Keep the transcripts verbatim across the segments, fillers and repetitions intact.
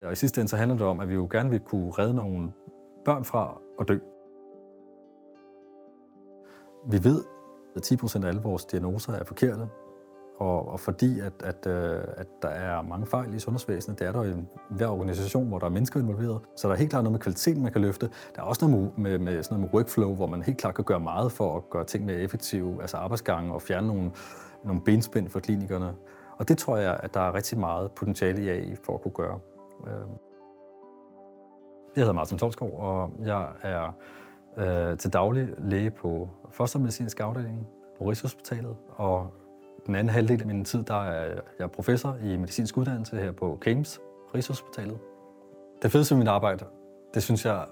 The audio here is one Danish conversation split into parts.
Og i sidste ende så handler det om, at vi jo gerne vil kunne redde nogle børn fra at dø. Vi ved, at ti procent af alle vores diagnoser er forkerte, og, og fordi at, at, at der er mange fejl i sundhedsvæsenet, det er der jo i hver organisation, hvor der er mennesker involveret, så der er helt klart noget med kvaliteten, man kan løfte. Der er også noget med, med, sådan noget med workflow, hvor man helt klart kan gøre meget for at gøre ting mere effektive, altså arbejdsgange og fjerne nogle, nogle benspænd for klinikerne. Og det tror jeg, at der er rigtig meget potentiale i A I for at kunne gøre. Jeg hedder Martin Tolskov, og jeg er øh, til daglig læge på fostermedicinsk afdeling på Rigshospitalet. Og den anden halvdel af min tid, der er jeg professor i medicinsk uddannelse her på Cames, Rigshospitalet. Det fedeste ved mit arbejde, det synes jeg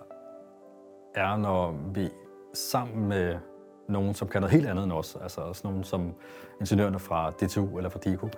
er, når vi sammen med nogen, som kan noget helt andet end os, altså sådan nogen som ingeniørerne fra D T U eller fra D I C O,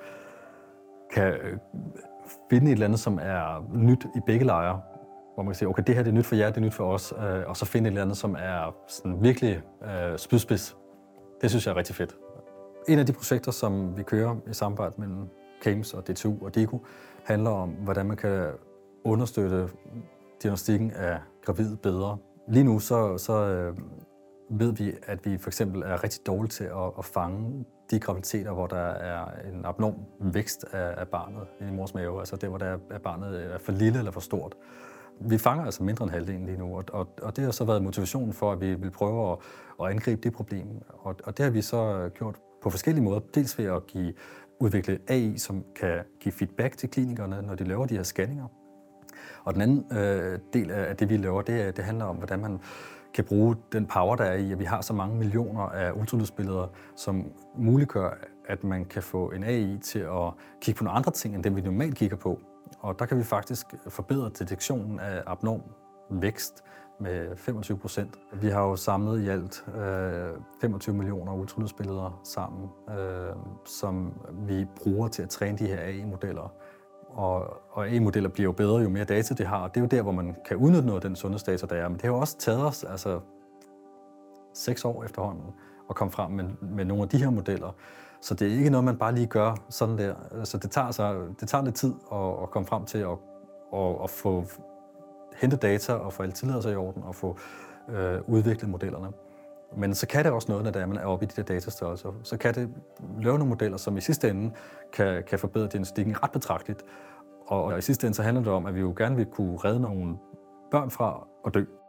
kan finde et eller andet, som er nyt i begge lejre, hvor man kan sige, okay, det her det er nyt for jer, det er nyt for os, øh, og så finde et eller andet, som er sådan virkelig øh, spydspids. Det synes jeg er rigtig fedt. En af de projekter, som vi kører i samarbejde mellem Cames og D T U og D I C O, handler om, hvordan man kan understøtte diagnostikken af gravide bedre. Lige nu så, så øh, ved vi, at vi for eksempel er rigtig dårlige til at, at fange de graviditeter, hvor der er en abnorm vækst af, af barnet i mors mave, altså der, hvor der er, barnet er for lille eller for stort. Vi fanger altså mindre end halvdelen lige nu, og, og, og det har så været motivationen for, at vi vil prøve at, at angribe det problem. Og, og det har vi så gjort på forskellige måder. Dels ved at give, udvikle A I, som kan give feedback til klinikerne, når de laver de her scanninger. Og den anden øh, del af det, vi laver, det, det handler om, hvordan man kan bruge den power, der er i, at vi har så mange millioner af ultralydsbilleder, som muliggør, at man kan få en A I til at kigge på nogle andre ting, end dem vi normalt kigger på. Og der kan vi faktisk forbedre detektionen af abnorm vækst med femogtyve procent. Vi har jo samlet i alt øh, femogtyve millioner ultralydsbilleder sammen, øh, som vi bruger til at træne de her A I-modeller. Og, og A I-modeller bliver jo bedre, jo mere data de har. Det er jo der, hvor man kan udnytte noget af den sundhedsdata, der er. Men det har jo også taget os altså, seks år efterhånden at komme frem med, med nogle af de her modeller. Så det er ikke noget, man bare lige gør sådan der. Så det tager, så, det tager lidt tid at, at komme frem til at, at, at få hentet data og få alle tilladelser i orden og få øh, udviklet modellerne. Men så kan det også noget, når man er oppe i de der datastørrelser. Så kan det lave nogle modeller, som i sidste ende kan, kan forbedre diagnostikken ret betragteligt. Og, og i sidste ende så handler det om, at vi jo gerne vil kunne redde nogle børn fra at dø.